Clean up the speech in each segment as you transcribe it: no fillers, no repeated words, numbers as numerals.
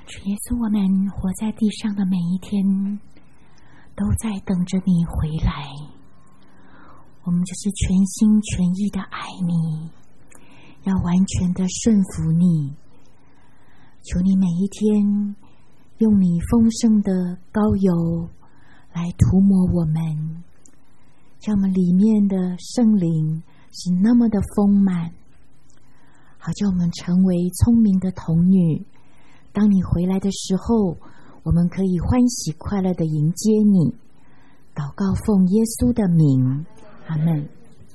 主耶稣，我们活在地上的每一天都在等着你回来，我们就是全心全意的爱你，要完全的顺服你。求你每一天用你丰盛的膏油来涂抹我们，让我们里面的圣灵是那么的丰满，好叫我们成为聪明的童女。当你回来的时候，我们可以欢喜快乐的迎接你。祷告奉耶稣的名，阿们。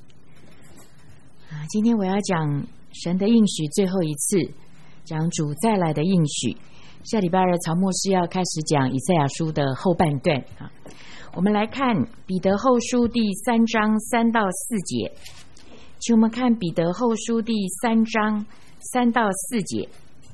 今天我要讲神的应许最后一次，讲主再来的应许。下礼拜二曹牧师要开始讲以赛亚书的后半段。我们来看彼得后书第3章3到4节，请我们看彼得后书第3章3到4节。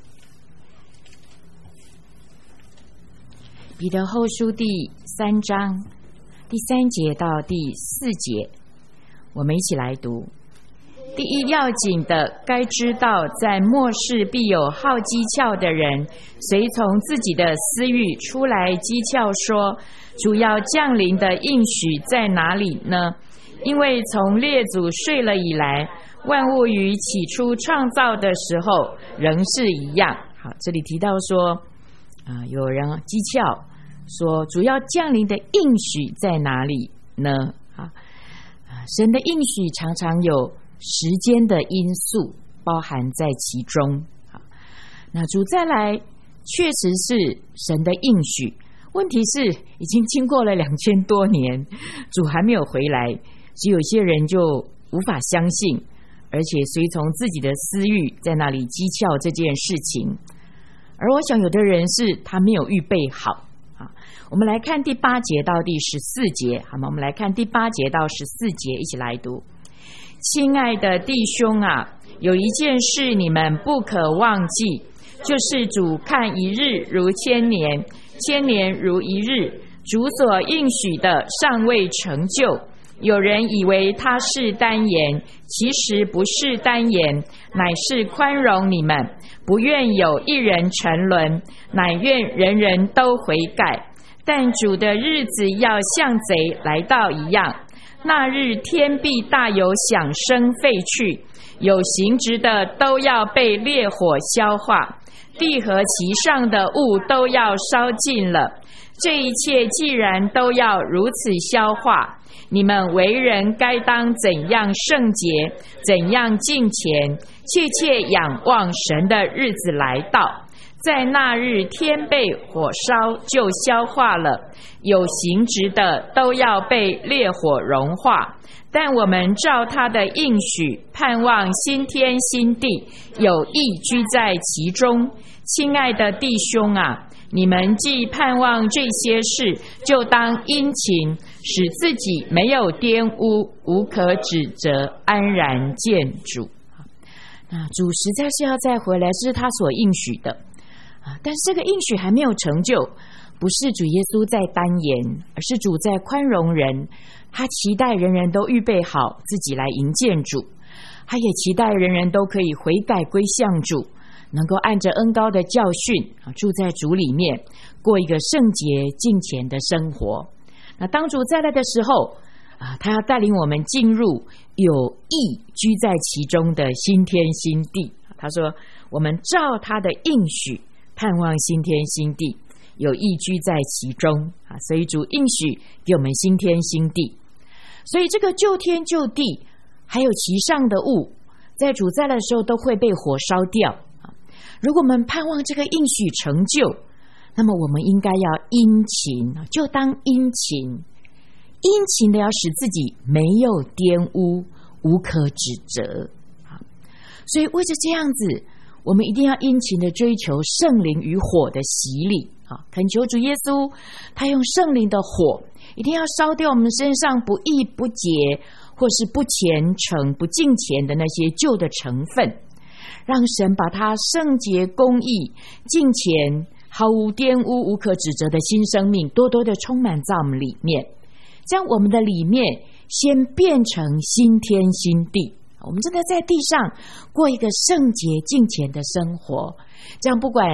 彼得后书第3章第3节到第4节，我们一起来读。第一要紧的，该知道在末世必有好讥诮的人，随从自己的私欲出来讥诮说，主要降临的应许在哪里呢？因为从列祖睡了以来，万物于起初创造的时候仍是一样。好，这里提到说有人讥诮说，主要降临的应许在哪里呢？神的应许常常有时间的因素包含在其中。那主再来确实是神的应许，问题是已经经过了2000多年，主还没有回来，只有些人就无法相信，而且随从自己的私欲在那里讥诮这件事情。而我想有的人是他没有预备好。我们来看第8节到第14节，好吗？我们来看第8节到14节，一起来读。亲爱的弟兄啊，有一件事你们不可忘记，就是主看一日如千年，千年如一日，主所应许的尚未成就。有人以为他是单言，其实不是单言，乃是宽容你们，不愿有一人沉沦，乃愿人人都悔改。但主的日子要像贼来到一样，那日天必大有响声废去，有形质的都要被烈火消化，地和其上的物都要烧尽了。这一切既然都要如此消化，你们为人该当怎样圣洁，怎样敬虔，切切仰望神的日子来到。在那日天被火烧就消化了，有形质的都要被烈火融化。但我们照他的应许，盼望新天新地，有义居在其中。亲爱的弟兄啊，你们既盼望这些事，就当殷勤，使自己没有玷污，无可指责，安然见主。那主实在是要再回来，这是他所应许的。但是这个应许还没有成就，不是主耶稣在单言，而是主在宽容人。他期待人人都预备好自己来迎见主，他也期待人人都可以悔改归向主，能够按着恩膏的教训住在主里面，过一个圣洁敬虔的生活。那当主再来的时候他要带领我们进入有义居在其中的新天新地。他说我们照他的应许盼望新天新地，有义居在其中。所以主应许给我们新天新地，所以这个旧天旧地还有其上的物，在主再来的时候都会被火烧掉。如果我们盼望这个应许成就，那么我们应该要殷勤，就当殷勤，殷勤的要使自己没有玷污，无可指责。所以为着这样子，我们一定要殷勤的追求圣灵与火的洗礼。恳求主耶稣，他用圣灵的火一定要烧掉我们身上不义不洁或是不虔诚不敬虔的那些旧的成分，让神把他圣洁公义敬虔毫无玷污无可指责的新生命多多的充满在我们里面，将我们的里面先变成新天新地。我们真的在地上过一个圣洁敬虔的生活，这样不管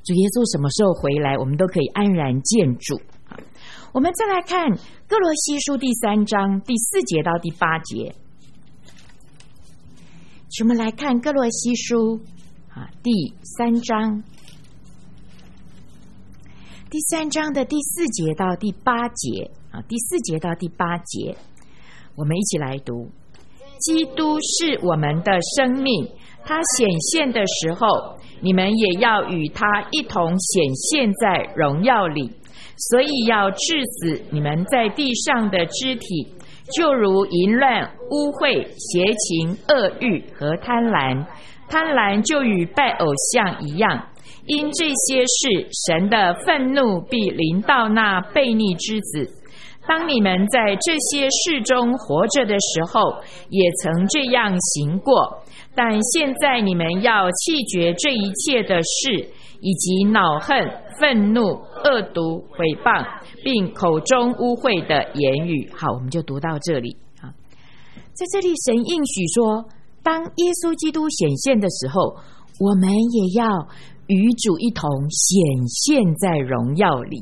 主耶稣什么时候回来，我们都可以安然见主。我们再来看歌罗西书第3章第4节到第8节，我们来看歌罗西书第3章的第4节到第8节第4节到第8节，我们一起来读。基督是我们的生命，他显现的时候，你们也要与他一同显现在荣耀里，所以要治死你们在地上的肢体，就如淫乱、污秽、邪情、恶欲和贪婪。贪婪就与拜偶像一样，因这些事，神的愤怒必临到那悖逆之子。当你们在这些事中活着的时候，也曾这样行过，但现在你们要弃绝这一切的事，以及恼恨、愤怒、恶毒、毁谤，并口中污秽的言语。好，我们就读到这里。在这里神应许说，当耶稣基督显现的时候，我们也要与主一同显现在荣耀里。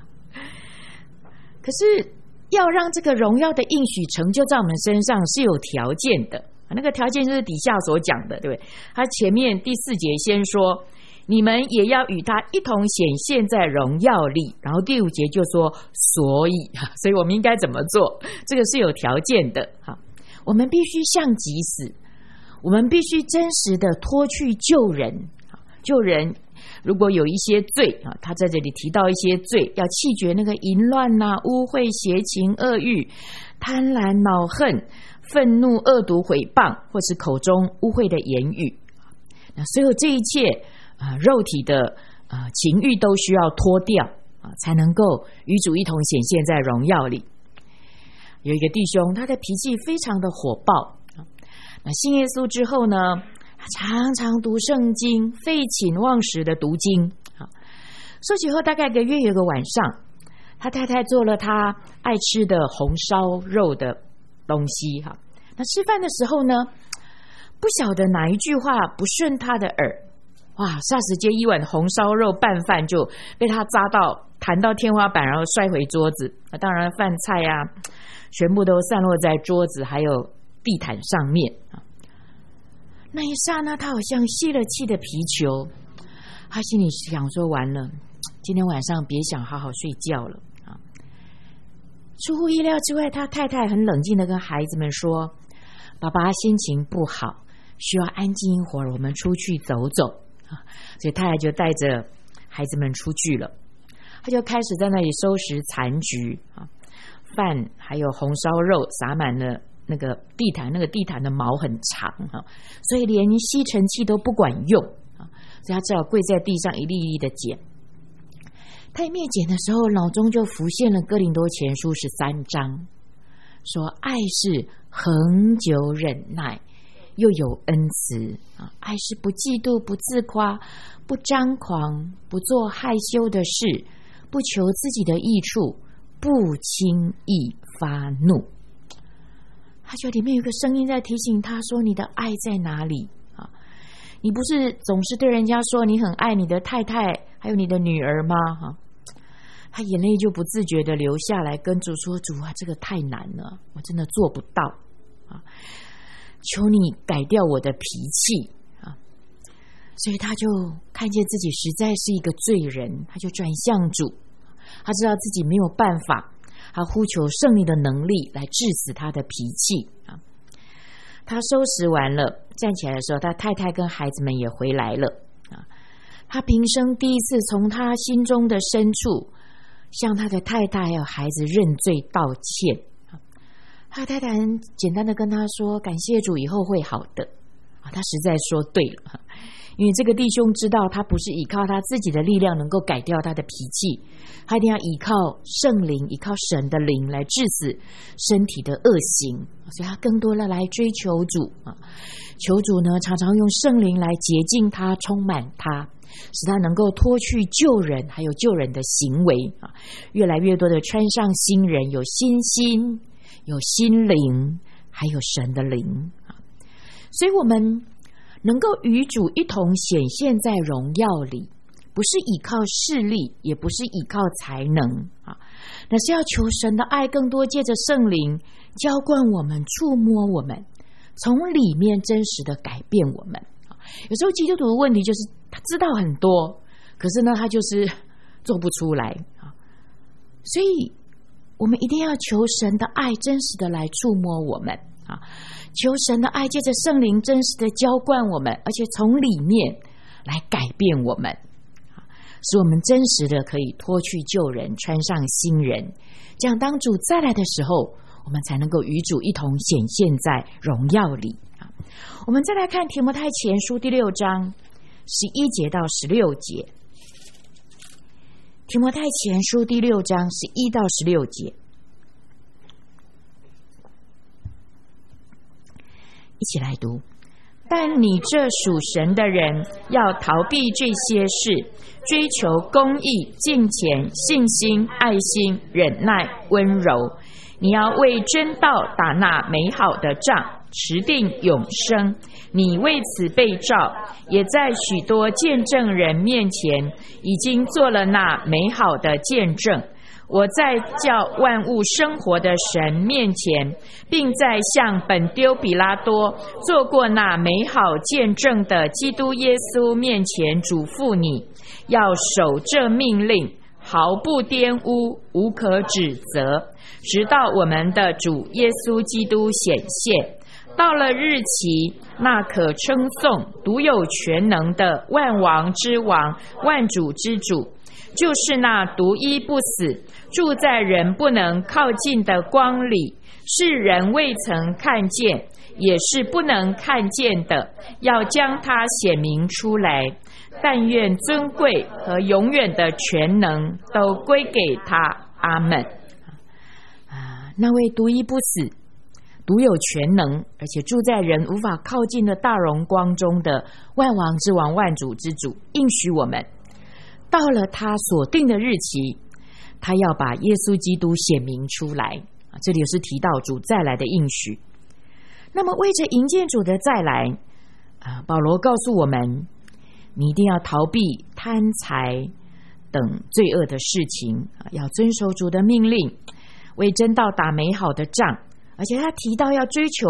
可是要让这个荣耀的应许成就在我们身上是有条件的，那个条件就是底下所讲的，对不对？他前面第4节先说你们也要与他一同显现在荣耀里，然后第5节就说所以我们应该怎么做，这个是有条件的。我们必须向己死，我们必须真实的脱去旧人。如果有一些罪他在这里提到一些罪，要弃绝那个淫乱污秽、邪情、恶欲、贪婪、恼恨、愤怒、恶毒、毁谤，或是口中污秽的言语。那所有这一切肉体的情欲都需要脱掉才能够与主一同显现在荣耀里。有一个弟兄，他的脾气非常的火爆，那信耶稣之后呢，常常读圣经，废寝忘食的读经。受洗后大概1个月，有个晚上，他太太做了他爱吃的红烧肉的东西。那吃饭的时候呢，不晓得哪一句话不顺他的耳，霎时间一碗红烧肉拌饭就被他扎到弹到天花板，然后摔回桌子。当然饭菜全部都散落在桌子还有地毯上面。那一刹那，他好像泄了气的皮球，他心里想说，完了，今天晚上别想好好睡觉了。出乎意料之外，他太太很冷静的跟孩子们说，爸爸心情不好，需要安静一会儿，我们出去走走。所以太太就带着孩子们出去了。他就开始在那里收拾残局，饭还有红烧肉撒满了那个地毯，那个地毯的毛很长，所以连吸尘器都不管用，所以他只好跪在地上一粒一粒的捡。他一面捡的时候，脑中就浮现了哥林多前书13章，说爱是恒久忍耐，又有恩慈，爱是不嫉妒、不自夸、不张狂、不做害羞的事，不求自己的益处，不轻易发怒。他觉得里面有个声音在提醒他说，你的爱在哪里？你不是总是对人家说你很爱你的太太还有你的女儿吗？他眼泪就不自觉的流下来，跟主说，主这个太难了，我真的做不到，求你改掉我的脾气。所以他就看见自己实在是一个罪人，他就转向主，他知道自己没有办法，他呼求圣灵的能力来治死他的脾气。他收拾完了站起来的时候，他太太跟孩子们也回来了。他平生第一次从他心中的深处向他的太太还有孩子认罪道歉。他太太很简单的跟他说，感谢主，以后会好的。他实在说对了，因为这个弟兄知道他不是依靠他自己的力量能够改掉他的脾气，他一定要依靠圣灵，依靠神的灵来治死身体的恶行。所以他更多的来追求主，求主呢常常用圣灵来洁净他，充满他，使他能够脱去旧人还有旧人的行为，越来越多的穿上新人，有新心，有心灵，还有神的灵。所以我们能够与主一同显现在荣耀里，不不是依靠势力，也不是依靠才能啊，那是要求神的爱更多借着圣灵浇灌我们，触摸我们，从里面真实的改变我们。有时候基督徒的问题就是他知道很多，可是呢他就是做不出来啊，所以我们一定要求神的爱真实的来触摸我们啊，求神的爱借着圣灵真实的浇灌我们，而且从里面来改变我们，使我们真实的可以脱去旧人，穿上新人，这样当主再来的时候，我们才能够与主一同显现在荣耀里。我们再来看提摩太前书第6章11节到16节。提摩太前书第6章11到16节，一起来读。但你这属神的人要逃避这些事，追求公义、敬虔、信心、爱心、忍耐、温柔。你要为真道打那美好的仗，持定永生。你为此被召，也在许多见证人面前已经做了那美好的见证。我在叫万物生活的神面前，并在向本丢比拉多做过那美好见证的基督耶稣面前嘱咐你，要守这命令，毫不玷污，无可指责，直到我们的主耶稣基督显现。到了日期，那可称颂、独有全能的万王之王、万主之主，就是那独一不死，住在人不能靠近的光里，是人未曾看见，也是不能看见的，要将它显明出来。但愿尊贵和永远的全能都归给他。阿们。那位独一不死、独有全能，而且住在人无法靠近的大荣光中的万王之王、万主之主，应许我们，到了他所定的日期，他要把耶稣基督显明出来。这里是提到主再来的应许。那么为着迎接主的再来，保罗告诉我们，你一定要逃避贪财等罪恶的事情，要遵守主的命令，为真道打美好的仗。而且他提到要追求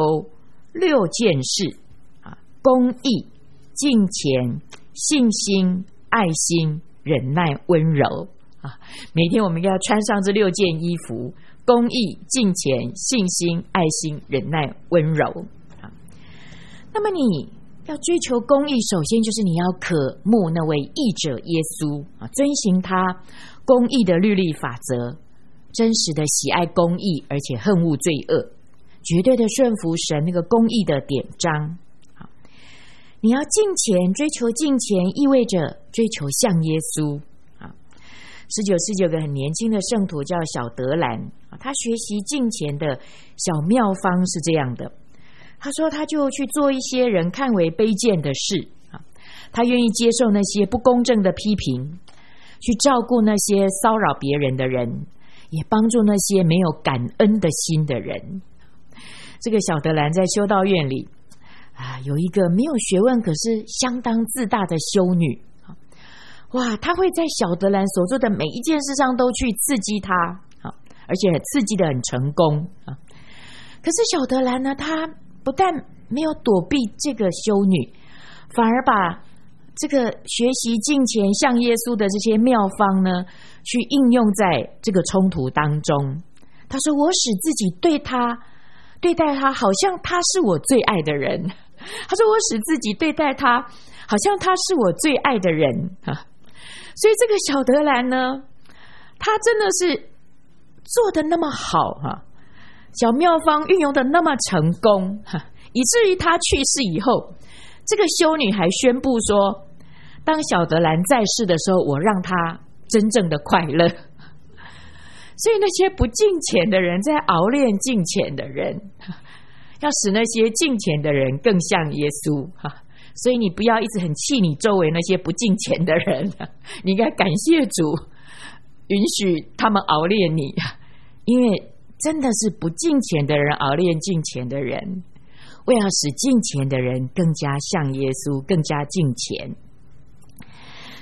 6件事，公义、敬虔、信心、爱心、忍耐、温柔。每天我们要穿上这6件衣服：公义、敬虔、信心、爱心、忍耐、温柔。那么你要追求公义，首先就是你要渴慕那位义者耶稣，遵行他公义的律例法则，真实的喜爱公义，而且恨恶罪恶，绝对的顺服神那个公义的典章。你要敬虔，追求敬虔意味着追求像耶稣。19世纪有个很年轻的圣徒叫小德兰，他学习敬虔的小妙方是这样的。他说他就去做一些人看为卑贱的事，他愿意接受那些不公正的批评，去照顾那些骚扰别人的人，也帮助那些没有感恩的心的人。这个小德兰在修道院里有一个没有学问可是相当自大的修女。哇，他会在小德兰所做的每一件事上都去刺激他，而且刺激得很成功。可是小德兰呢，他不但没有躲避这个修女，反而把这个学习敬虔像耶稣的这些妙方呢，去应用在这个冲突当中。他说，我使自己对待他好像他是我最爱的人。他说，我使自己对待他好像他是我最爱的人。所以这个小德兰呢，他真的是做得那么好，小妙方运用的那么成功，以至于他去世以后，这个修女还宣布说，当小德兰在世的时候，我让他真正的快乐。所以那些不敬虔的人在熬练敬虔的人，要使那些敬虔的人更像耶稣。所以你不要一直很气你周围那些不敬虔的人，你应该感谢主允许他们熬练你，因为真的是不敬虔的人熬练敬虔的人，为了使敬虔的人更加像耶稣，更加敬虔。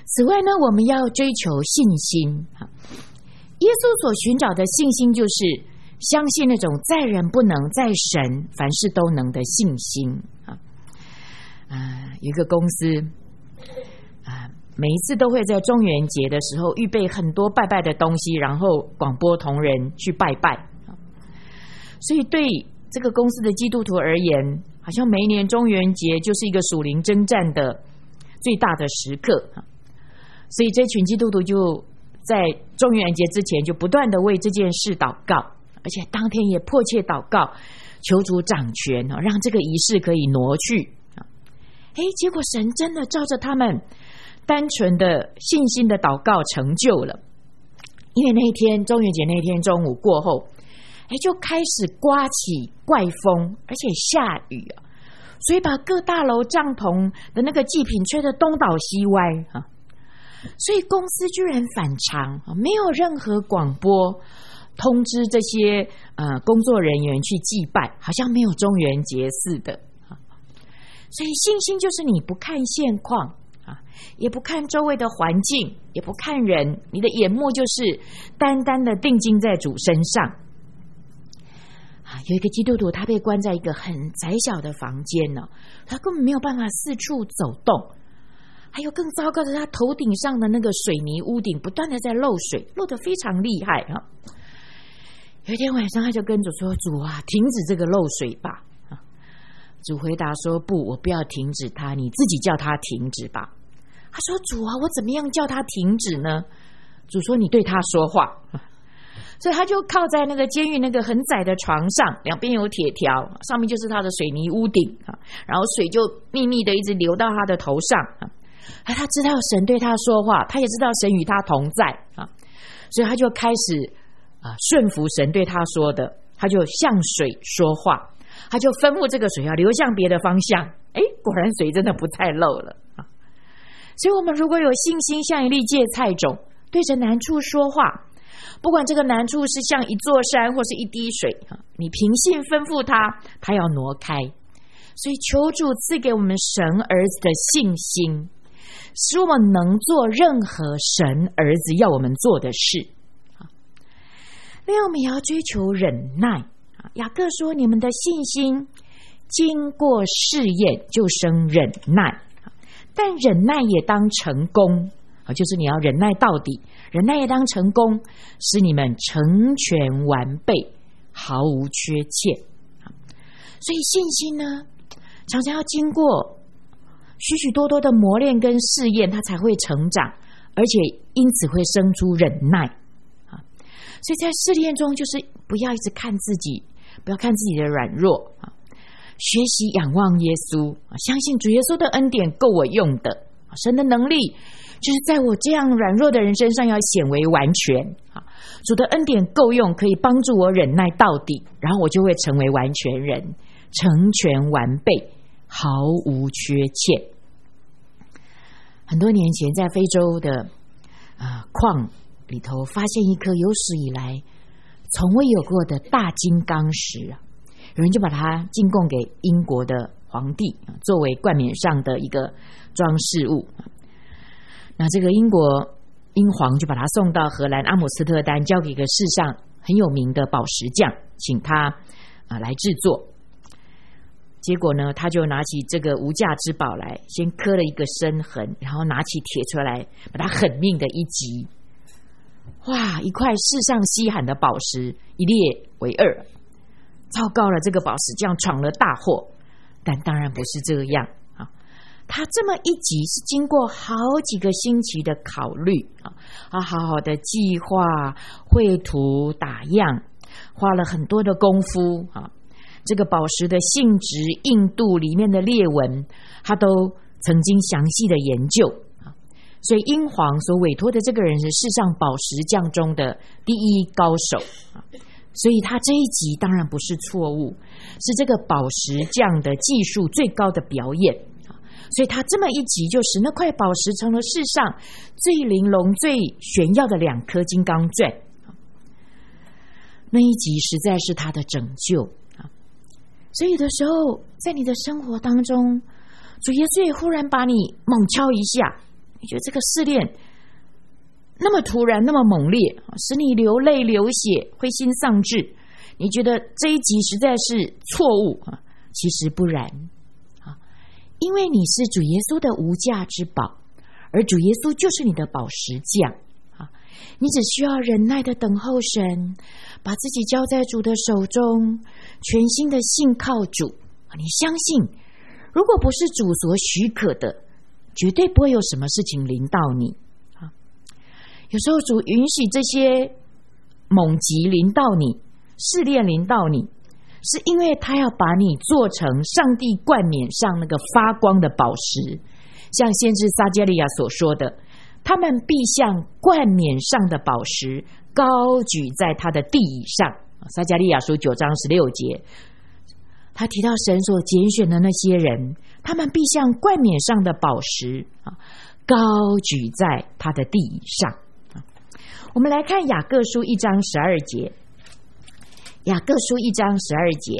此外呢，我们要追求信心。耶稣所寻找的信心，就是相信那种在人不能，在神凡事都能的信心。有一个公司每一次都会在中元节的时候预备很多拜拜的东西，然后广播同仁去拜拜。所以对这个公司的基督徒而言，好像每一年中元节就是一个属灵征战的最大的时刻。所以这群基督徒就在中元节之前就不断的为这件事祷告，而且当天也迫切祷告，求主掌权，让这个仪式可以挪去。结果神真的照着他们单纯的信心的祷告成就了。因为那天中元节那天中午过后，就开始刮起怪风，而且下雨，所以把各大楼帐篷的那个祭品吹得东倒西歪。所以公司居然反常，没有任何广播通知这些工作人员去祭拜，好像没有中元节似的。所以信心就是你不看现况，也不看周围的环境，也不看人，你的眼目就是单单的定睛在主身上。有一个基督徒，他被关在一个很窄小的房间呢，他根本没有办法四处走动。还有更糟糕的，他头顶上的那个水泥屋顶不断的在漏水，漏得非常厉害。有一天晚上，他就跟主说：“主啊，停止这个漏水吧。”主回答说：“不，我不要停止它，你自己叫它停止吧。”他说：“主啊，我怎么样叫它停止呢？”主说：“你对它说话。”所以他就靠在那个监狱那个很窄的床上，两边有铁条，上面就是他的水泥屋顶，然后水就密密的一直流到他的头上。他知道神对他说话，他也知道神与他同在，所以他就开始顺服神对他说的，他就向水说话，他就吩咐这个水要流向别的方向。果然水真的不再漏了。所以我们如果有信心，像一粒芥菜种，对着难处说话，不管这个难处是像一座山或是一滴水，你凭信吩咐他要挪开。所以求主赐给我们神儿子的信心，使我们能做任何神儿子要我们做的事。另外我们也要追求忍耐。雅各说：“你们的信心经过试验，就生忍耐。但忍耐也当成功，就是你要忍耐到底，忍耐也当成功，使你们成全完备，毫无缺欠。”所以信心呢，常常要经过许许多多的磨练跟试验，它才会成长，而且因此会生出忍耐。所以在试炼中，就是不要一直看自己，不要看自己的软弱，学习仰望耶稣，相信主耶稣的恩典够我用的。神的能力就是在我这样软弱的人身上要显为完全。主的恩典够用，可以帮助我忍耐到底，然后我就会成为完全人，成全完备，毫无缺欠。很多年前在非洲的矿里头发现一颗有史以来从未有过的大金刚石，有人就把它进贡给英国的皇帝，作为冠冕上的一个装饰物。那这个英皇就把它送到荷兰阿姆斯特丹，交给一个世上很有名的宝石匠，请他来制作。结果呢，他就拿起这个无价之宝来，先刻了一个深痕，然后拿起铁锤来把它狠命的一击。哇，一块世上稀罕的宝石一裂为二。糟糕了，这个宝石匠闯了大祸。但当然不是这样，他这么一击是经过好几个星期的考虑，好好的计划、绘图、打样，花了很多的功夫。这个宝石的性质、硬度、里面的裂纹，他都曾经详细的研究。所以英皇所委托的这个人是世上宝石匠中的第一高手。所以他这一集当然不是错误，是这个宝石匠的技术最高的表演。所以他这么一集就使那块宝石成了世上最玲珑最炫耀的2颗金刚钻。那一集实在是他的拯救。所以有的时候在你的生活当中，主耶稣也忽然把你猛敲一下， 你觉得这个试炼那么突然，那么猛烈，使你流泪流血，灰心丧志，你觉得这一集实在是错误啊？其实不然啊，因为你是主耶稣的无价之宝，而主耶稣就是你的宝石匠啊！你只需要忍耐的等候神，把自己交在主的手中，全心的信靠主。你相信，如果不是主所许可的，绝对不会有什么事情临到你啊！有时候主允许这些猛击临到你，试炼临到你，是因为他要把你做成上帝冠冕上那个发光的宝石，像先知撒迦利亚所说的，他们必像冠冕上的宝石，高举在他的地以上。撒迦利亚书9章16节，他提到神所拣选的那些人，他们必像冠冕上的宝石，高举在他的地以上。我们来看雅各书1章12节，雅各书1章12节，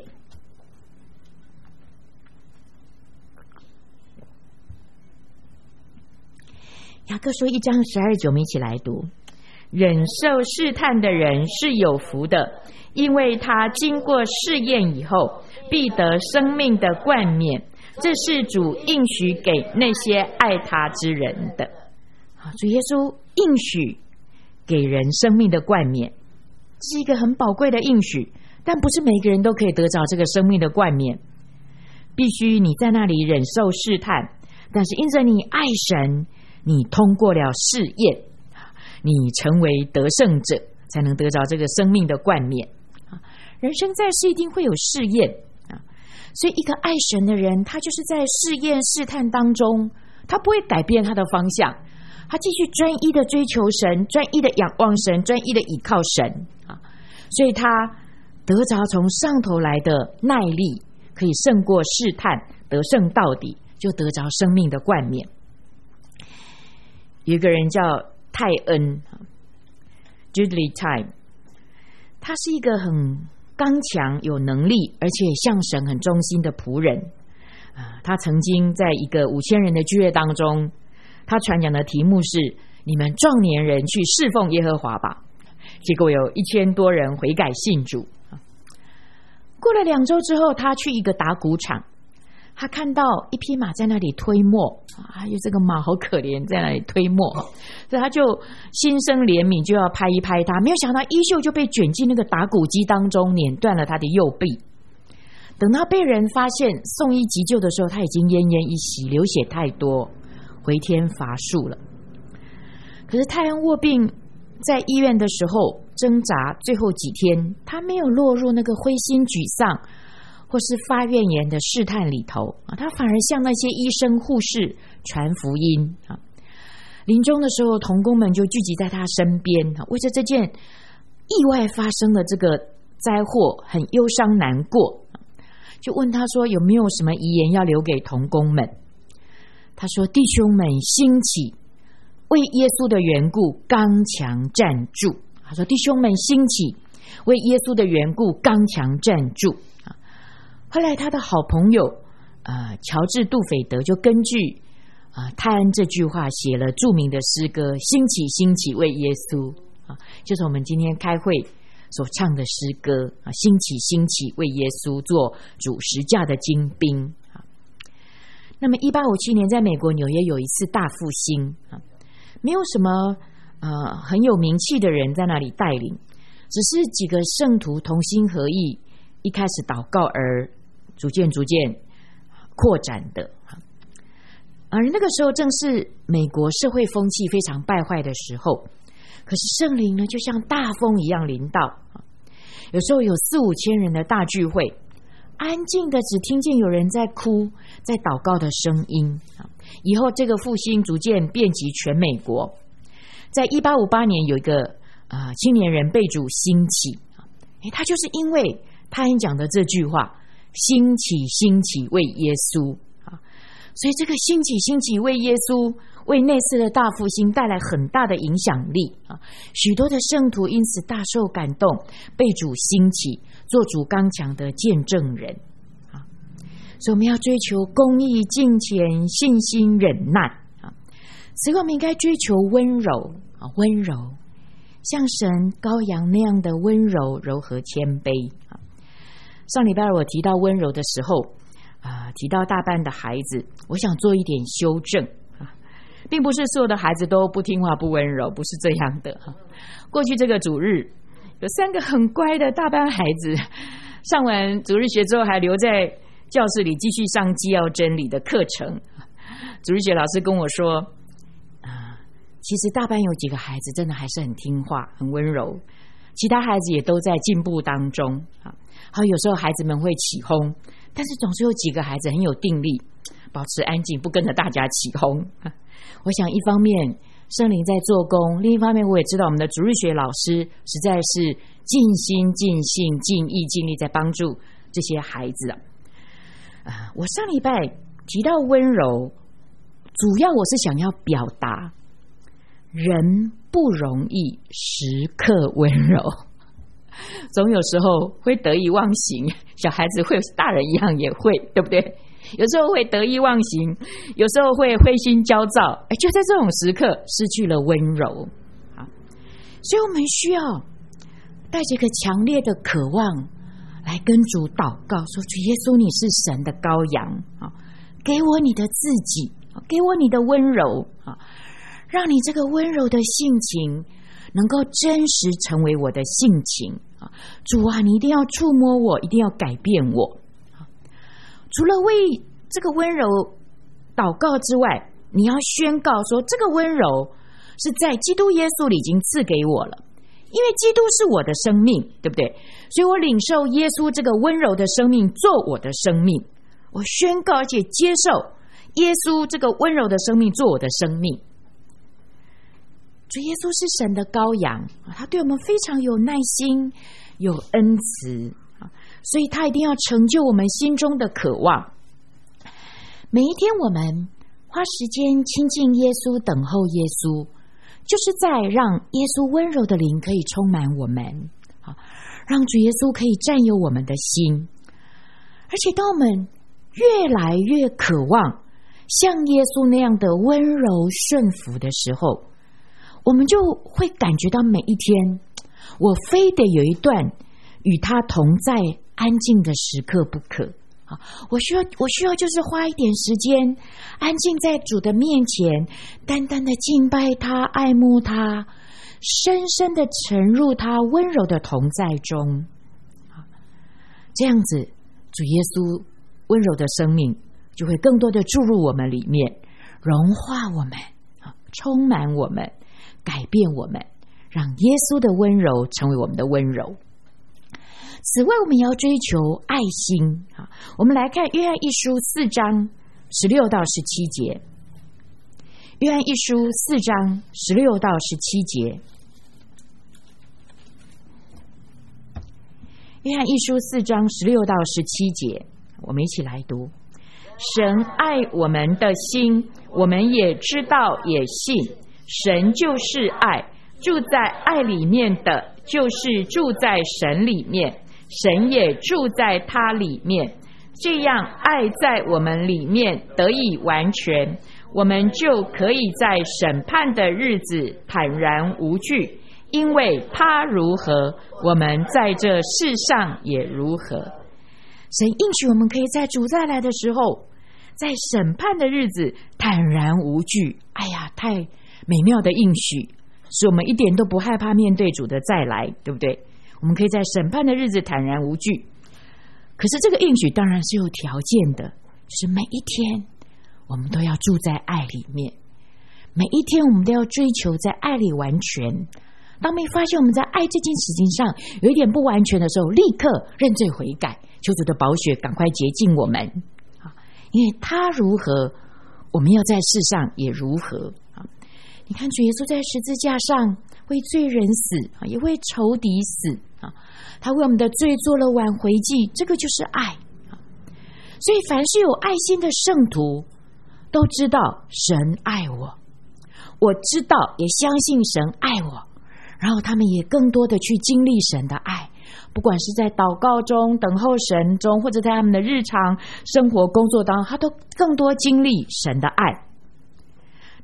雅各书1章12节，我们一起来读：忍受试探的人是有福的，因为他经过试验以后，必得生命的冠冕，这是主应许给那些爱他之人的。主耶稣应许给人生命的冠冕，这是一个很宝贵的应许，但不是每个人都可以得着这个生命的冠冕，必须你在那里忍受试探，但是因着你爱神，你通过了试验，你成为得胜者，才能得着这个生命的冠冕。人生在世一定会有试验，所以一个爱神的人，他就是在试验试探当中，他不会改变他的方向，他继续专一的追求神，专一的仰望神，专一的倚靠神啊，所以他得着从上头来的耐力，可以胜过试探，得胜到底，就得着生命的冠冕。有一个人叫泰恩 Julie Time， 他是一个很刚强有能力而且向神很忠心的仆人。他曾经在一个5000人的聚会当中，他传讲的题目是你们壮年人去侍奉耶和华吧，结果有1000多人悔改信主。过了2周之后，他去一个打谷场，他看到一匹马在那里推磨，这个马好可怜，在那里推磨，所以他就心生怜悯，就要拍一拍他，没有想到衣袖就被卷进那个打谷机当中，碾断了他的右臂。等他被人发现送医急救的时候，他已经奄奄一息，流血太多，回天乏术了。可是泰恩卧病在医院的时候挣扎，最后几天他没有落入那个灰心沮丧或是发怨言的试探里头，他反而向那些医生护士传福音。临终的时候，同工们就聚集在他身边，为着这件意外发生的这个灾祸很忧伤难过，就问他说有没有什么遗言要留给同工们。他说弟兄们兴起，为耶稣的缘故刚强站住。他说弟兄们兴起，为耶稣的缘故刚强站住。后来他的好朋友乔治杜斐德就根据泰恩这句话写了著名的诗歌兴起兴起为耶稣，就是我们今天开会所唱的诗歌，兴起兴起为耶稣做主十架的精兵。那么1857年在美国纽约有一次大复兴，没有什么很有名气的人在那里带领，只是几个圣徒同心合意，一开始祷告而逐渐扩展的。而那个时候正是美国社会风气非常败坏的时候，可是圣灵呢就像大风一样临到，有时候有4-5千人的大聚会，安静的只听见有人在哭在祷告的声音。以后这个复兴逐渐遍及全美国。在1858年有一个青年人被主兴起，他就是因为他讲的这句话兴起兴起为耶稣，所以这个兴起兴起为耶稣为那次的大复兴带来很大的影响力，许多的圣徒因此大受感动，被主兴起做主刚强的见证人。所以我们要追求公义、敬虔、信心、忍耐。 所以我们应该追求温柔啊，温柔，像神羔羊那样的温柔、柔和、谦卑啊。上礼拜我提到温柔的时候提到大半的孩子，我想做一点修正啊，并不是所有的孩子都不听话、不温柔，不是这样的哈。过去这个主日有3个很乖的大班孩子，上完主日学之后还留在教室里继续上纪要真理的课程。主日学老师跟我说其实大班有几个孩子真的还是很听话、很温柔，其他孩子也都在进步当中好，有时候孩子们会起哄，但是总是有几个孩子很有定力，保持安静，不跟着大家起哄。我想一方面圣灵在做工，另一方面我也知道我们的主日学老师实在是尽心尽性尽意尽力在帮助这些孩子我上礼拜提到温柔，主要我是想要表达人不容易时刻温柔，总有时候会得意忘形，小孩子会大人一样也会，对不对？有时候会得意忘形，有时候会灰心焦躁，就在这种时刻失去了温柔所以我们需要带着一个强烈的渴望来跟主祷告，说主耶稣，你是神的羔羊给我你的自己，给我你的温柔让你这个温柔的性情能够真实成为我的性情主啊，你一定要触摸我，一定要改变我。除了为这个温柔祷告之外，你要宣告说这个温柔是在基督耶稣里已经赐给我了，因为基督是我的生命，对不对？所以我领受耶稣这个温柔的生命做我的生命，我宣告而且接受耶稣这个温柔的生命做我的生命。主耶稣是神的羔羊，他对我们非常有耐心，有恩慈，所以他一定要成就我们心中的渴望。每一天我们花时间亲近耶稣，等候耶稣，就是在让耶稣温柔的灵可以充满我们，让主耶稣可以占有我们的心。而且当我们越来越渴望像耶稣那样的温柔顺服的时候，我们就会感觉到每一天我非得有一段与他同在安静的时刻不可。我需要就是花一点时间安静在主的面前，单单的敬拜他，爱慕他，深深的沉入他温柔的同在中。这样子主耶稣温柔的生命就会更多的注入我们里面，融化我们，充满我们，改变我们，让耶稣的温柔成为我们的温柔。此外，我们也要追求爱心。我们来看约翰一书4章16到17节。约翰一书4章16到17节。约翰一书4章16到17节，我们一起来读。神爱我们的心，我们也知道也信。神就是爱，住在爱里面的，就是住在神里面，神也住在他里面。这样爱在我们里面得以完全，我们就可以在审判的日子坦然无惧，因为他如何，我们在这世上也如何。神应许我们可以在主再来的时候，在审判的日子坦然无惧。哎呀，太美妙的应许，使我们一点都不害怕面对主的再来，对不对？我们可以在审判的日子坦然无惧。可是这个应许当然是有条件的，就是每一天我们都要住在爱里面，每一天我们都要追求在爱里完全。当没发现我们在爱这件事情上有一点不完全的时候，立刻认罪悔改，求主的宝血赶快洁净我们。因为他如何，我们要在世上也如何。你看主耶稣在十字架上为罪人死，也为仇敌死，他为我们的罪做了挽回祭，这个就是爱。所以凡是有爱心的圣徒都知道神爱我，我知道也相信神爱我，然后他们也更多的去经历神的爱，不管是在祷告中、等候神中，或者在他们的日常生活工作当中，他都更多经历神的爱。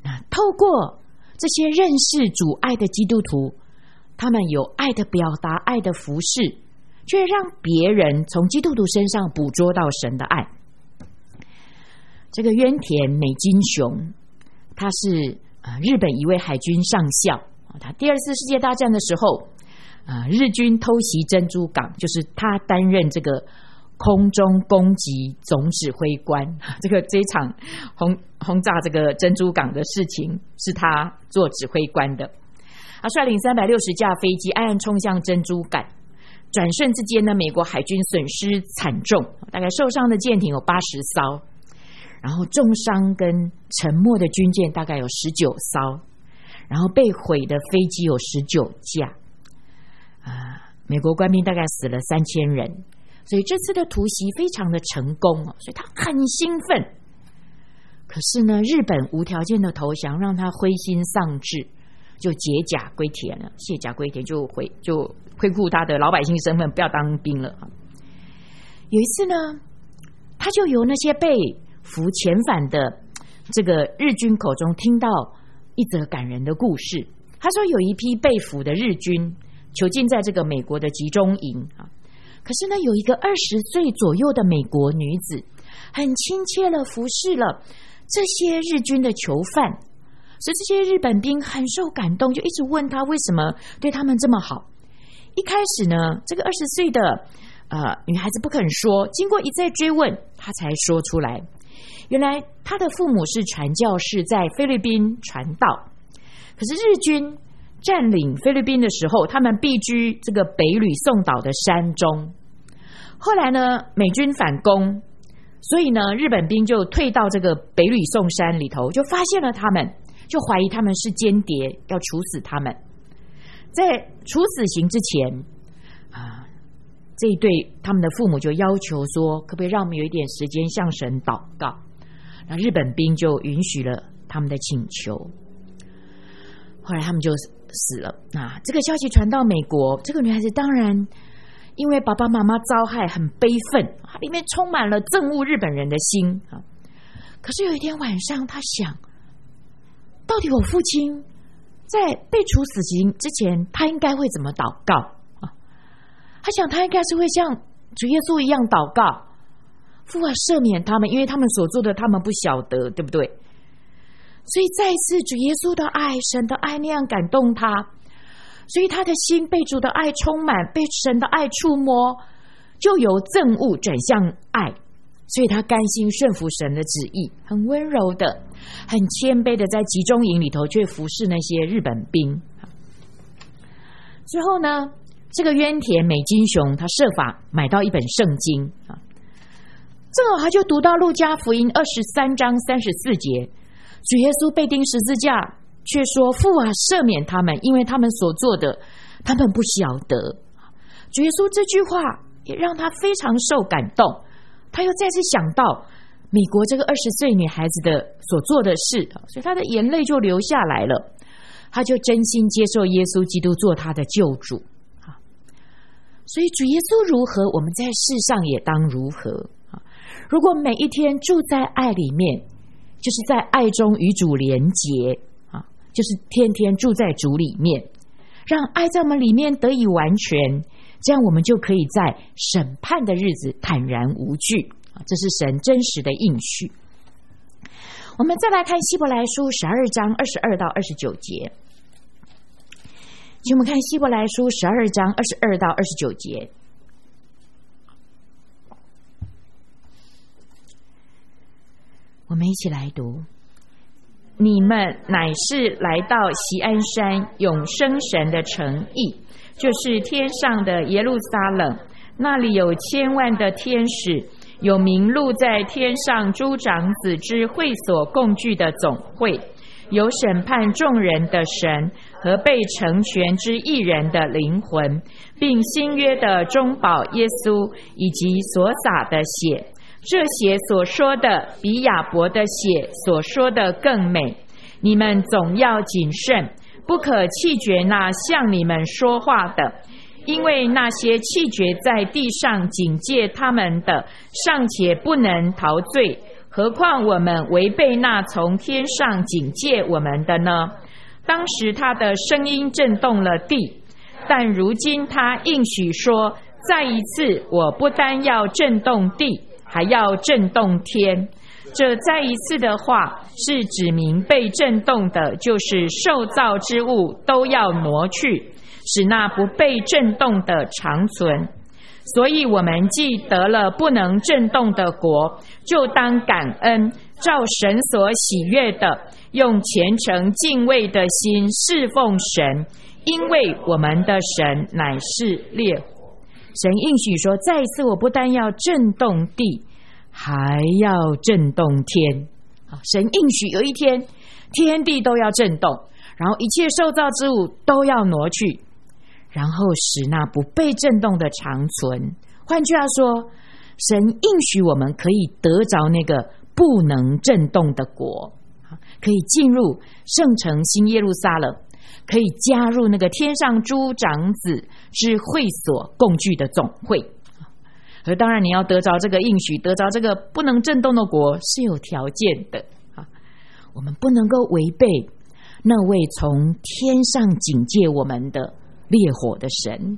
透过这些认识主爱的基督徒，他们有爱的表达，爱的服侍，却让别人从基督徒身上捕捉到神的爱。这个渊田美津雄，他是日本一位海军上校，他第二次世界大战的时候，日军偷袭珍珠港，就是他担任这个空中攻击总指挥官，这一场轰炸这个珍珠港的事情是他做指挥官的。率领360架飞机暗暗冲向珍珠港，转瞬之间呢，美国海军损失惨重，大概受伤的舰艇有80艘，然后重伤跟沉没的军舰大概有19艘，然后被毁的飞机有19架，美国官兵大概死了3000人。所以这次的突袭非常的成功，所以他很兴奋。可是呢，日本无条件的投降让他灰心丧志，就解甲归田了，卸甲归田，就恢复他的老百姓身份，不要当兵了。有一次呢，他就由那些被俘遣返的这个日军口中听到一则感人的故事。他说有一批被俘的日军囚禁在这个美国的集中营，可是呢，有一个20岁左右的美国女子，很亲切地服侍了这些日军的囚犯，所以这些日本兵很受感动，就一直问他为什么对他们这么好。一开始呢，这个20岁的女孩子不肯说，经过一再追问，她才说出来，原来她的父母是传教士，在菲律宾传道，可是日军占领菲律宾的时候，他们避居这个北吕宋岛的山中。后来呢，美军反攻，所以呢，日本兵就退到这个北吕宋山里头，就发现了他们，就怀疑他们是间谍，要处死他们。在处死刑之前，这一对他们的父母就要求说，可不可以让我们有一点时间向神祷告？那日本兵就允许了他们的请求。后来他们就死了。这个消息传到美国，这个女孩子当然因为爸爸妈妈遭害很悲愤，里面充满了憎恶日本人的心。可是有一天晚上，她想，到底我父亲在被处死刑之前，他应该会怎么祷告？他想他应该是会像主耶稣一样祷告，父啊，赦免他们，因为他们所做的他们不晓得，对不对？所以再一次主耶稣的爱，神的爱那样感动他，所以他的心被主的爱充满，被神的爱触摸，就由憎恶转向爱，所以他甘心顺服神的旨意，很温柔的，很谦卑的在集中营里头去服侍那些日本兵。之后呢，这个渊田美津雄他设法买到一本圣经，正好他就读到路加福音23章34节，主耶稣被钉十字架，却说父啊，赦免他们，因为他们所做的他们不晓得。主耶稣这句话也让他非常受感动，他又再次想到美国这个20岁女孩子的所做的事，所以他的眼泪就流下来了。他就真心接受耶稣基督做他的救主。所以主耶稣如何，我们在世上也当如何。如果每一天住在爱里面，就是在爱中与主连结，就是天天住在主里面，让爱在我们里面得以完全，这样我们就可以在审判的日子坦然无惧。这是神真实的应许。我们再来看希伯来书12章22到29节。请我们看希伯来书12章22到29节。我们一起来读。你们乃是来到锡安山永生神的城邑，就是天上的耶路撒冷，那里有千万的天使，有名录在天上诸长子之会所共聚的总会，有审判众人的神和被成全之义人的灵魂，并新约的中保耶稣以及所洒的血。这血所说的比亚伯的血所说的更美。你们总要谨慎，不可弃绝那向你们说话的，因为那些弃绝在地上警戒他们的，尚且不能逃罪， 何况我们违背那从天上警戒我们的呢？当时他的声音震动了地，但如今他应许说，再一次我不单要震动地，还要震动天。这再一次的话是指明被震动的就是受造之物都要挪去，使那不被震动的长存。所以我们既得了不能震动的国，就当感恩，照神所喜悦的，用虔诚敬畏的心侍奉神，因为我们的神乃是烈火。神应许说，再一次我不但要震动地，还要震动天。神应许有一天天地都要震动，然后一切受造之物都要挪去，然后使那不被震动的长存。换句话说，神应许我们可以得着那个不能震动的国，可以进入圣城新耶路撒冷，可以加入那个天上诸长子之会所共聚的总会。而当然你要得着这个应许，得着这个不能震动的国是有条件的。我们不能够违背那位从天上警戒我们的烈火的神，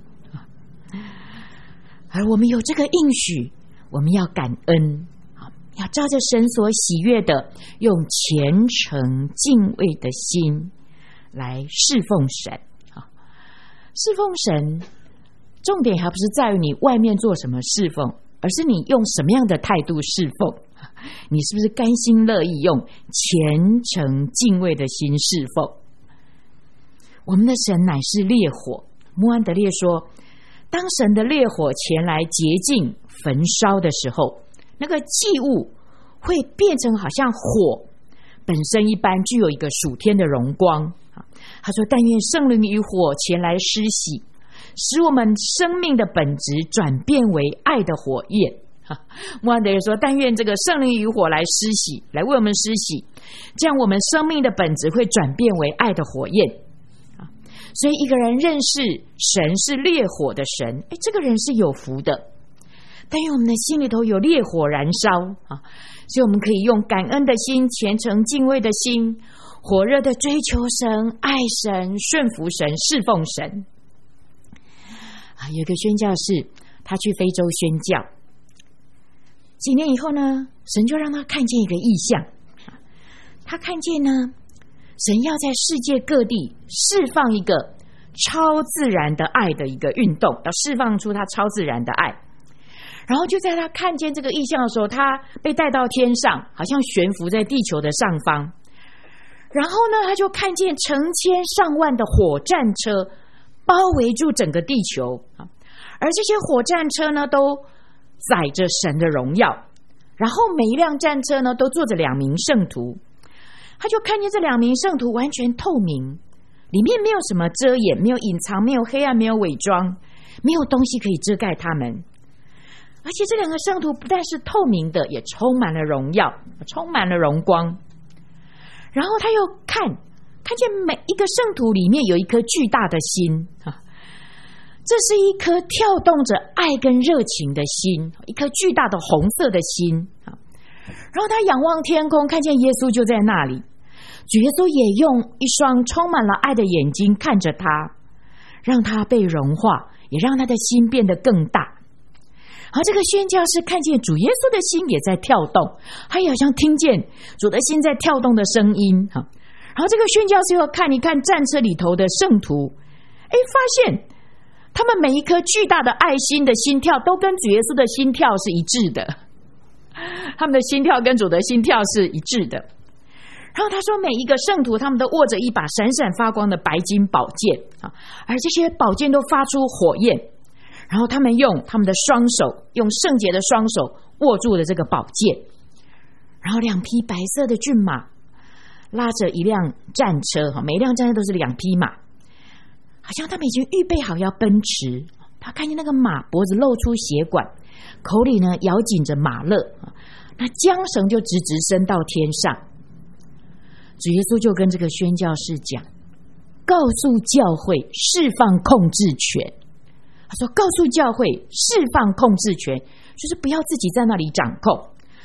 而我们有这个应许，我们要感恩，要照着神所喜悦的，用虔诚敬畏的心来侍奉神。侍奉神重点还不是在于你外面做什么侍奉，而是你用什么样的态度侍奉。你是不是甘心乐意用虔诚敬畏的心侍奉？我们的神乃是烈火。穆安德烈说，当神的烈火前来洁净焚烧的时候，那个祭物会变成好像火本身一般，具有一个属天的荣光。他说，但愿圣灵与火前来施洗，使我们生命的本质转变为爱的火焰。穆安德烈说，但愿这个圣灵与火来施洗，来为我们施洗，这样我们生命的本质会转变为爱的火焰。所以一个人认识神是烈火的神，这个人是有福的。但愿我们的心里头有烈火燃烧，所以我们可以用感恩的心、虔诚敬畏的心，火热的追求神、爱神、顺服神、侍奉神。有一个宣教士，他去非洲宣教，几年以后呢，神就让他看见一个异象。他看见呢，神要在世界各地释放一个超自然的爱的一个运动，要释放出他超自然的爱。然后就在他看见这个异象的时候，他被带到天上，好像悬浮在地球的上方。然后呢，他就看见成千上万的火战车包围住整个地球，而这些火战车呢，都载着神的荣耀。然后每一辆战车呢，都坐着2名圣徒。他就看见这2名圣徒完全透明，里面没有什么遮掩，没有隐藏，没有黑暗，没有伪装，没有东西可以遮盖他们。而且这2个圣徒不但是透明的，也充满了荣耀，充满了荣光。然后他又看见每一个圣徒里面有一颗巨大的心，这是一颗跳动着爱跟热情的心，一颗巨大的红色的心。然后他仰望天空，看见耶稣就在那里，主耶稣也用一双充满了爱的眼睛看着他，让他被融化，也让他的心变得更大。而这个宣教士看见主耶稣的心也在跳动，他也好像听见主的心在跳动的声音。然后这个宣教士又看一看战车里头的圣徒，发现他们每一颗巨大的爱心的心跳都跟主耶稣的心跳是一致的，他们的心跳跟主的心跳是一致的。然后他说，每一个圣徒他们都握着一把闪闪发光的白金宝剑，而这些宝剑都发出火焰。然后他们用他们的双手，用圣洁的双手握住了这个宝剑。然后2匹白色的骏马拉着一辆战车，每一辆战车都是2匹马，好像他们已经预备好要奔驰。他看见那个马脖子露出血管，口里呢咬紧着马勒，那缰绳就直伸到天上。主耶稣就跟这个宣教士讲，告诉教会释放控制权。他说，告诉教会释放控制权，就是不要自己在那里掌控，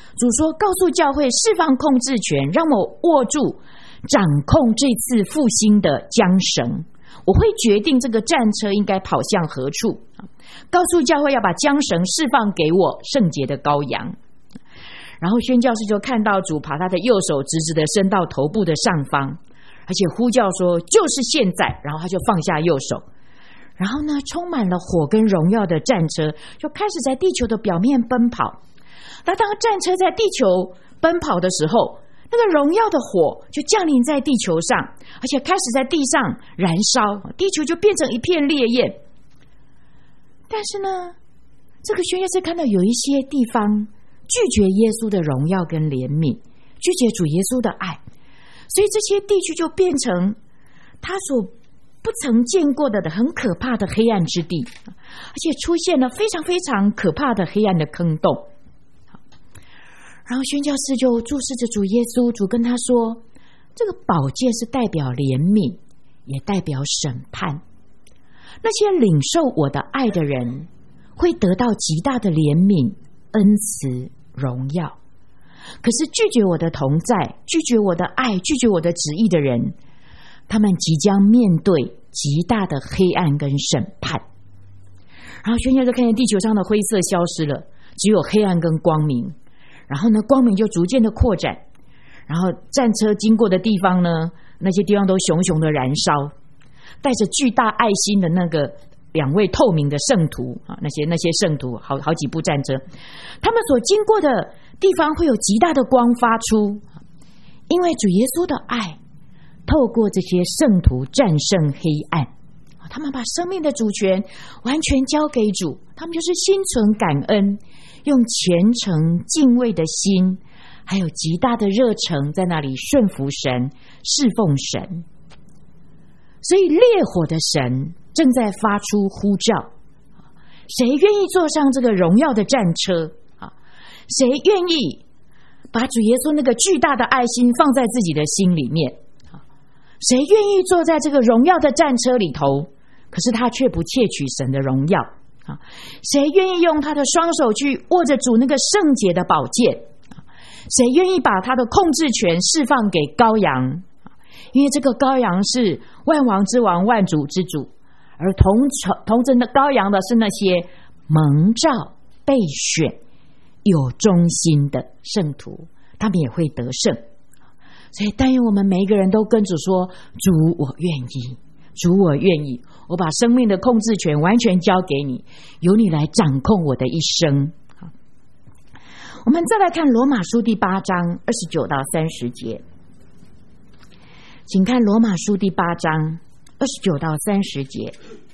主说告诉教会释放控制权，让我握住掌控这次复兴的缰绳，我会决定这个战车应该跑向何处，告诉教会要把缰绳释放给我圣洁的羔羊。然后宣教士就看到主把他的右手直直的伸到头部的上方，而且呼叫说就是现在，然后他就放下右手，然后呢充满了火跟荣耀的战车就开始在地球的表面奔跑。当战车在地球奔跑的时候，那个荣耀的火就降临在地球上，而且开始在地上燃烧，地球就变成一片烈焰。但是呢，这个宣教士看到有一些地方拒绝耶稣的荣耀跟怜悯，拒绝主耶稣的爱，所以这些地区就变成他所不曾见过的很可怕的黑暗之地，而且出现了非常非常可怕的黑暗的坑洞。然后宣教士就注视着主耶稣，主跟他说，这个宝剑是代表怜悯，也代表审判。那些领受我的爱的人会得到极大的怜悯、恩慈、荣耀，可是拒绝我的同在，拒绝我的爱，拒绝我的旨意的人，他们即将面对极大的黑暗跟审判。然后宣教士看见地球上的灰色消失了，只有黑暗跟光明。然后呢，光明就逐渐的扩展，然后战车经过的地方呢，那些地方都熊熊的燃烧，带着巨大爱心的那个2位透明的圣徒啊，那些圣徒好几部战车，他们所经过的地方会有极大的光发出，因为主耶稣的爱透过这些圣徒战胜黑暗，他们把生命的主权完全交给主，他们就是心存感恩，用虔诚敬畏的心，还有极大的热诚，在那里顺服神，侍奉神。所以烈火的神正在发出呼召，谁愿意坐上这个荣耀的战车？谁愿意把主耶稣那个巨大的爱心放在自己的心里面？谁愿意坐在这个荣耀的战车里头？可是他却不窃取神的荣耀。谁愿意用他的双手去握着主那个圣洁的宝剑？谁愿意把他的控制权释放给羔羊？因为这个羔羊是万王之王，万主之主，而同城的羔羊的是那些蒙召被选有忠心的圣徒，他们也会得胜。所以但愿我们每一个人都跟主说，主我愿意，主我愿意，我把生命的控制权完全交给你，由你来掌控我的一生。我们再来看罗马书第8章29到30节，请看罗马书第8章29到30节。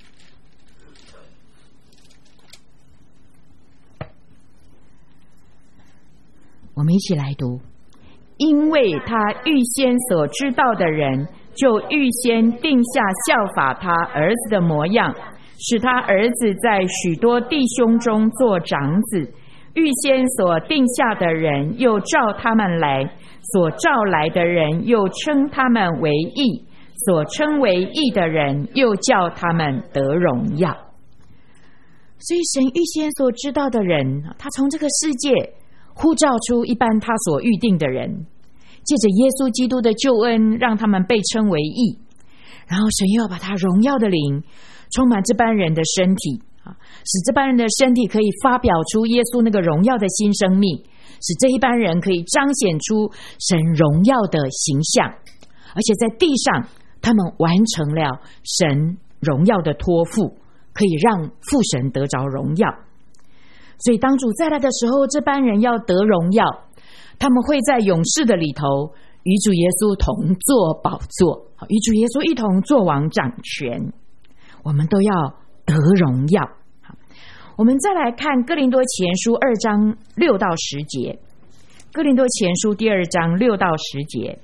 我们一起来读。因为他预先所知道的人，就预先定下效法他儿子的模样，使他儿子在许多弟兄中做长子。预先所定下的人，又召他们来；所召来的人，又称他们为义；所称为义的人，又叫他们得荣耀。所以神预先所知道的人，他从这个世界呼召出一般他所预定的人，借着耶稣基督的救恩，让他们被称为义。然后神又要把他荣耀的灵充满这般人的身体，使这般人的身体可以发表出耶稣那个荣耀的新生命，使这一般人可以彰显出神荣耀的形象，而且在地上他们完成了神荣耀的托付，可以让父神得着荣耀。所以当主再来的时候，这般人要得荣耀，他们会在勇士的里头与主耶稣同坐宝座，与主耶稣一同作王掌权，我们都要得荣耀。我们再来看哥林多前书2章6到10节，哥林多前书第2章6到10节。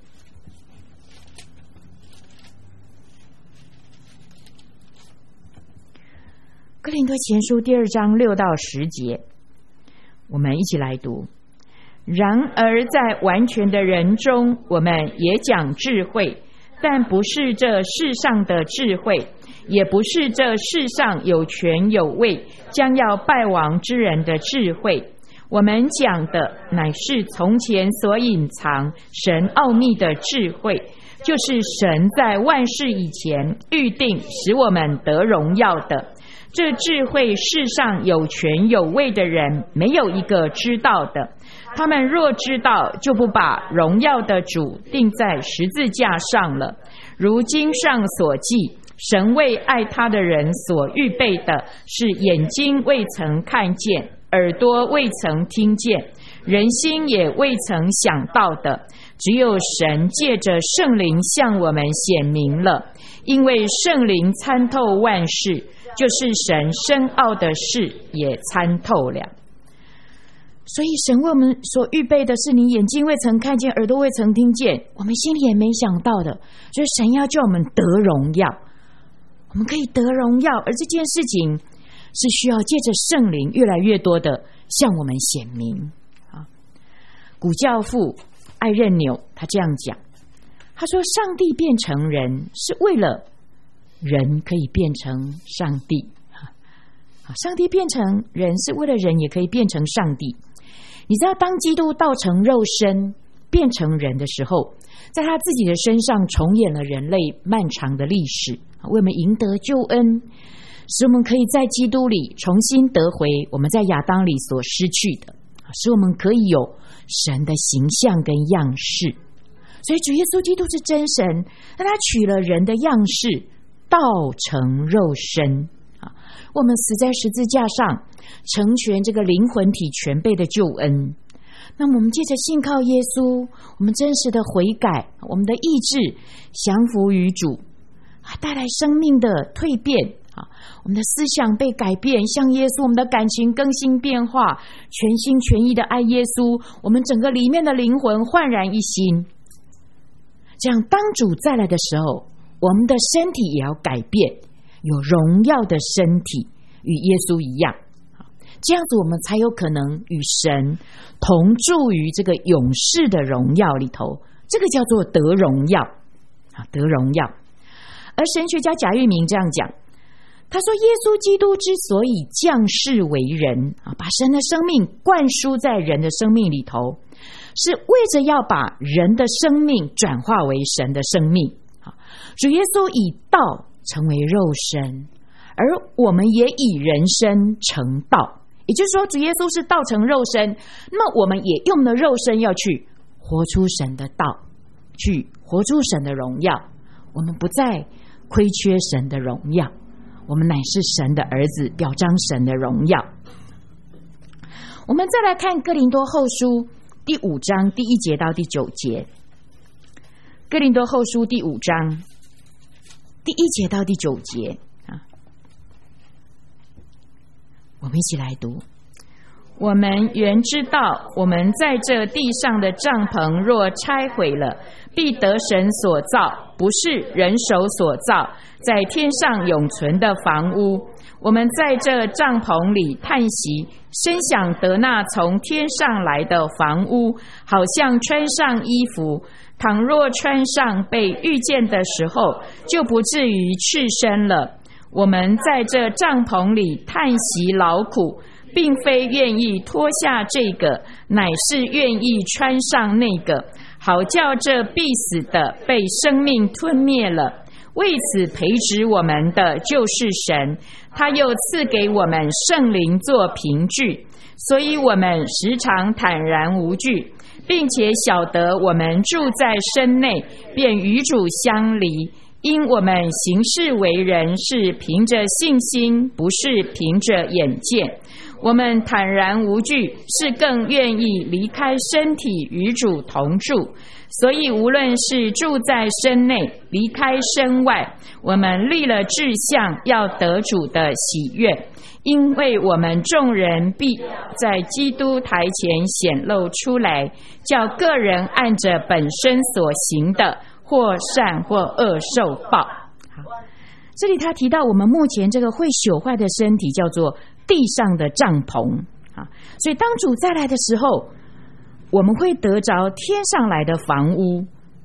哥林多前书第2章6到10节，我们一起来读。然而在完全的人中，我们也讲智慧，但不是这世上的智慧，也不是这世上有权有位将要败亡之人的智慧。 我们讲的乃是从前所隐藏神奥秘的智慧，就是神在万事以前预定使我们得荣耀的。这智慧世上有权有位的人没有一个知道的，他们若知道，就不把荣耀的主钉在十字架上了。如经上所记，神为爱他的人所预备的是眼睛未曾看见，耳朵未曾听见，人心也未曾想到的，只有神借着圣灵向我们显明了。因为圣灵参透万事，就是神深奥的事也参透了。所以神为我们所预备的是你眼睛未曾看见，耳朵未曾听见，我们心里也没想到的，就是神要叫我们得荣耀，我们可以得荣耀，而这件事情是需要借着圣灵越来越多的向我们显明。古教父艾任纽他这样讲，他说上帝变成人是为了人可以变成上帝，上帝变成人是为了人也可以变成上帝。你知道当基督道成肉身变成人的时候，在他自己的身上重演了人类漫长的历史，为我们赢得救恩，使我们可以在基督里重新得回我们在亚当里所失去的，使我们可以有神的形象跟样式。所以主耶稣基督是真神，那他取了人的样式道成肉身，我们死在十字架上，成全这个灵魂体全备的救恩。那么我们借着信靠耶稣，我们真实的悔改，我们的意志降服于主，带来生命的蜕变，我们的思想被改变，像耶稣，我们的感情更新变化，全心全意的爱耶稣，我们整个里面的灵魂焕然一新。这样当主再来的时候，我们的身体也要改变，有荣耀的身体，与耶稣一样，这样子我们才有可能与神同住于这个永世的荣耀里头，这个叫做得荣耀，得荣耀。而神学家贾玉明这样讲，他说耶稣基督之所以降世为人，把神的生命灌输在人的生命里头，是为着要把人的生命转化为神的生命。主耶稣以道成为肉身，而我们也以人生成道，也就是说主耶稣是道成肉身，那么我们也用了肉身要去活出神的道，去活出神的荣耀。我们不再亏缺神的荣耀，我们乃是神的儿子，表彰神的荣耀。我们再来看哥林多后书第5章第1节到第9节。哥林多后书第5章第1节到第9节，我们一起来读。我们原知道，我们在这地上的帐篷若拆毁了，必得神所造，不是人手所造，在天上永存的房屋。我们在这帐篷里叹息，深想得那从天上来的房屋，好像穿上衣服，倘若穿上被遇见的时候，就不至于赤身了。我们在这帐篷里叹息劳苦，并非愿意脱下这个，乃是愿意穿上那个，好叫这必死的被生命吞灭了。为此培植我们的就是神，他又赐给我们圣灵做凭据，所以我们时常坦然无惧，并且晓得我们住在身内，便与主相离。因我们行事为人是凭着信心，不是凭着眼见。我们坦然无惧，是更愿意离开身体与主同住。所以无论是住在身内，离开身外，我们立了志向，要得主的喜悦。因为我们众人必在基督台前显露出来，叫个人按着本身所行的，或善或恶受报。好，这里他提到我们目前这个会朽坏的身体叫做地上的帐篷，所以当主再来的时候，我们会得着天上来的房屋，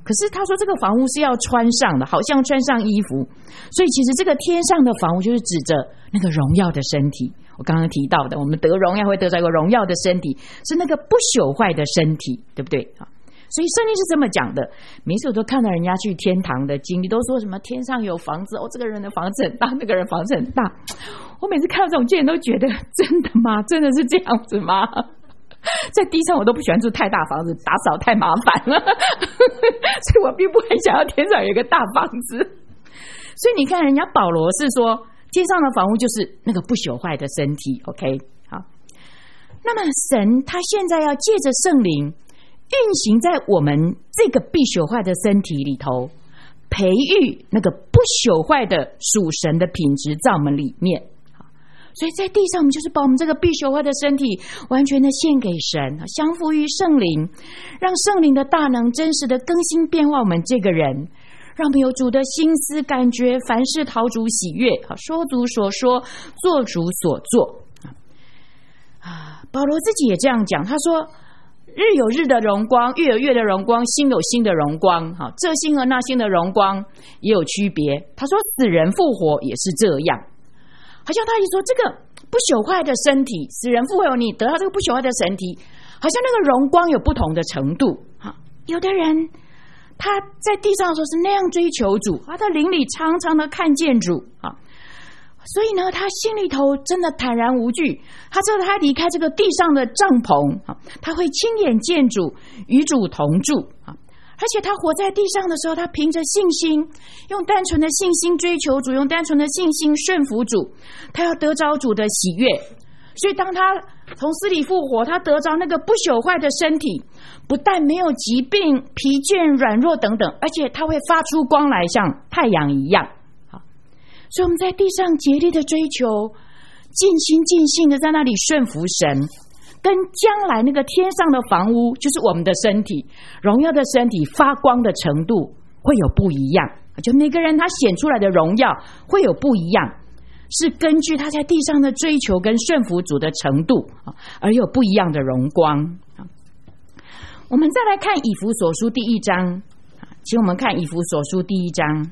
可是他说这个房屋是要穿上的，好像穿上衣服，所以其实这个天上的房屋就是指着那个荣耀的身体。我刚刚提到的，我们得荣耀会得到一个荣耀的身体，是那个不朽坏的身体，对不对？所以圣经是这么讲的。每次我都看到人家去天堂的经历，都说什么天上有房子，这个人的房子很大，那个人房子很大。我每次看到这种经验都觉得，真的吗？真的是这样子吗？在地上我都不喜欢住太大房子，打扫太麻烦了，所以我并不很想要天上有一个大房子。所以你看，人家保罗是说，天上的房屋就是那个不朽坏的身体。OK， 好。那么神他现在要借着圣灵运行在我们这个必朽坏的身体里头，培育那个不朽坏的属神的品质在我们里面。所以在地上我们就是把我们这个必朽坏的身体完全的献给神，降服于圣灵，让圣灵的大能真实的更新变化我们这个人，让我们有主的心思感觉，凡事讨主喜悦，说主所说，做主所做。保罗自己也这样讲，他说日有日的荣光，月有月的荣光，星有星的荣光，这星和那星的荣光也有区别。他说死人复活也是这样，好像他一说这个不朽坏的身体，死人复活，你得到这个不朽坏的身体，好像那个荣光有不同的程度。有的人他在地上的时候是那样追求主，他的灵里常常的看见主，所以呢他心里头真的坦然无惧，他知道他离开这个地上的帐篷，他会亲眼见主，与主同住，而且他活在地上的时候，他凭着信心，用单纯的信心追求主，用单纯的信心顺服主，他要得着主的喜悦。所以当他从死里复活，他得着那个不朽坏的身体，不但没有疾病、疲倦、软弱等等，而且他会发出光来，像太阳一样。所以我们在地上竭力的追求，尽心尽性的在那里顺服神，跟将来那个天上的房屋，就是我们的身体，荣耀的身体发光的程度会有不一样，就每个人他显出来的荣耀会有不一样，是根据他在地上的追求跟顺服主的程度而有不一样的荣光。我们再来看以弗所书第1章，请我们看以弗所书第1章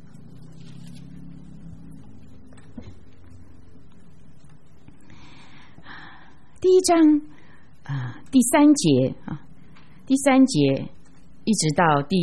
第1章第3节第3节一直到第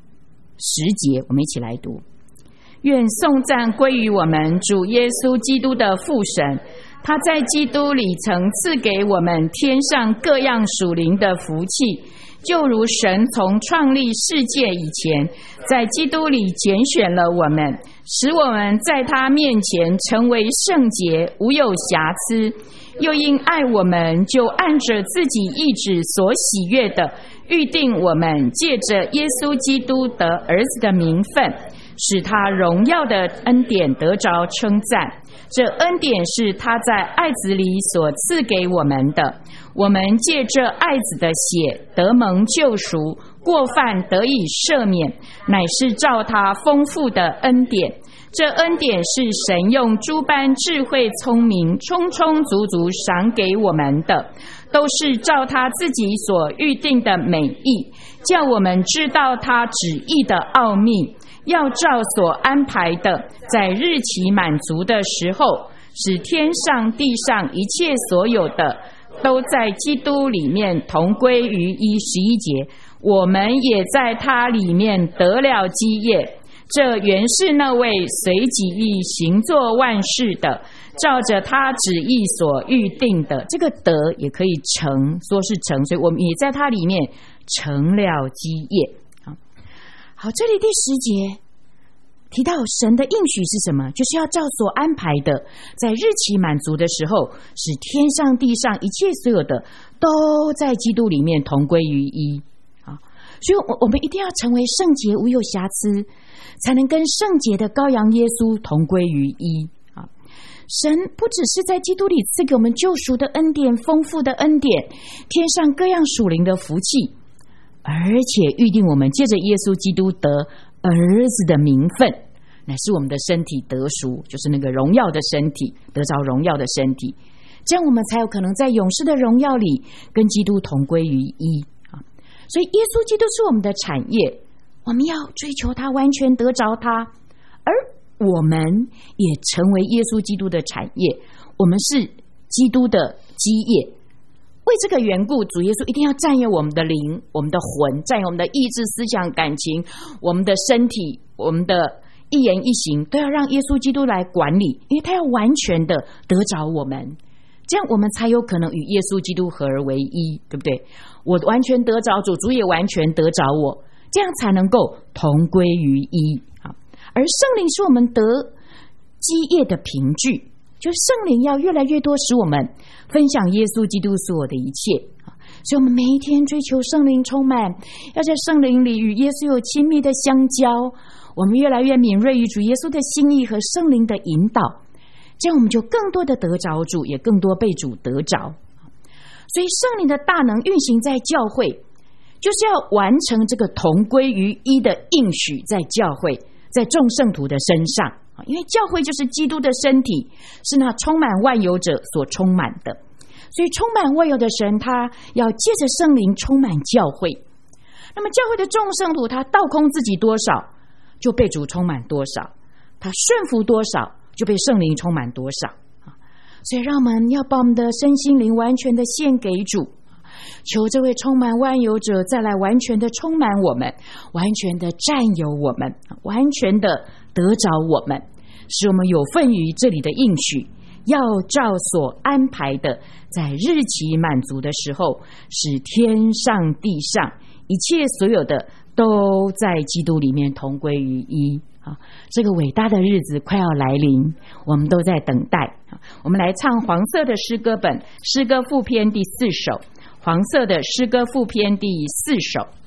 10节，我们一起来读。愿颂赞归于我们主耶稣基督的父神，他在基督里曾赐给我们天上各样属灵的福气，就如神从创立世界以前，在基督里拣选了我们，使我们在他面前成为圣洁，无有瑕疵。又因爱我们，就按着自己意志所喜悦的，预定我们借着耶稣基督得儿子的名分，使他荣耀的恩典得着称赞。这恩典是他在爱子里所赐给我们的，我们借着爱子的血得蒙救赎，过犯得以赦免，乃是照他丰富的恩典。这恩典是神用诸般智慧聪明充充足足赏给我们的，都是照他自己所预定的美意，叫我们知道他旨意的奥秘，要照所安排的，在日期满足的时候，使天上地上一切所有的都在基督里面同归于一。11节，我们也在他里面得了基业，这原是那位随己意行作万事的，照着他旨意所预定的。这个得也可以成，说是成，所以我们也在他里面成了基业。好，这里第10节提到神的应许是什么？就是要照所安排的，在日期满足的时候，使天上地上一切所有的都在基督里面同归于一。所以我们一定要成为圣洁无有瑕疵，才能跟圣洁的羔羊耶稣同归于一。神不只是在基督里赐给我们救赎的恩典，丰富的恩典，天上各样属灵的福气，而且预定我们借着耶稣基督得儿子的名分，乃是我们的身体得赎，就是那个荣耀的身体，得着荣耀的身体，这样我们才有可能在永世的荣耀里跟基督同归于一。所以耶稣基督是我们的产业， 我们要追求他，完全得着他，而我们也成为耶稣基督的产业，我们是基督的基业。为这个缘故，主耶稣一定要占有我们的灵，我们的魂，占有我们的意志、思想、感情，我们的身体，我们的一言一行，都要让耶稣基督来管理，因为他要完全的得着我们，这样我们才有可能与耶稣基督合而为一，对不对？我完全得着主，主也完全得着我，这样才能够同归于一。而圣灵是我们得基业的凭据，就是圣灵要越来越多使我们分享耶稣基督所有的一切，所以我们每一天追求圣灵充满，要在圣灵里与耶稣有亲密的相交，我们越来越敏锐于主耶稣的心意和圣灵的引导，这样我们就更多的得着主，也更多被主得着。所以圣灵的大能运行在教会，就是要完成这个同归于一的应许，在教会，在众圣徒的身上，因为教会就是基督的身体，是那充满万有者所充满的，所以充满万有的神，他要借着圣灵充满教会。那么教会的众圣徒，他倒空自己多少，就被主充满多少，他顺服多少，就被圣灵充满多少。所以让我们要把我们的身心灵完全的献给主，求这位充满万有者再来完全的充满我们，完全的占有我们，完全的得着我们，使我们有份于这里的应许，要照所安排的，在日期满足的时候，使天上地上一切所有的都在基督里面同归于一。这个伟大的日子快要来临，我们都在等待。我们来唱黄色的诗歌本诗歌副篇第4首，黄色的诗歌副篇第4首。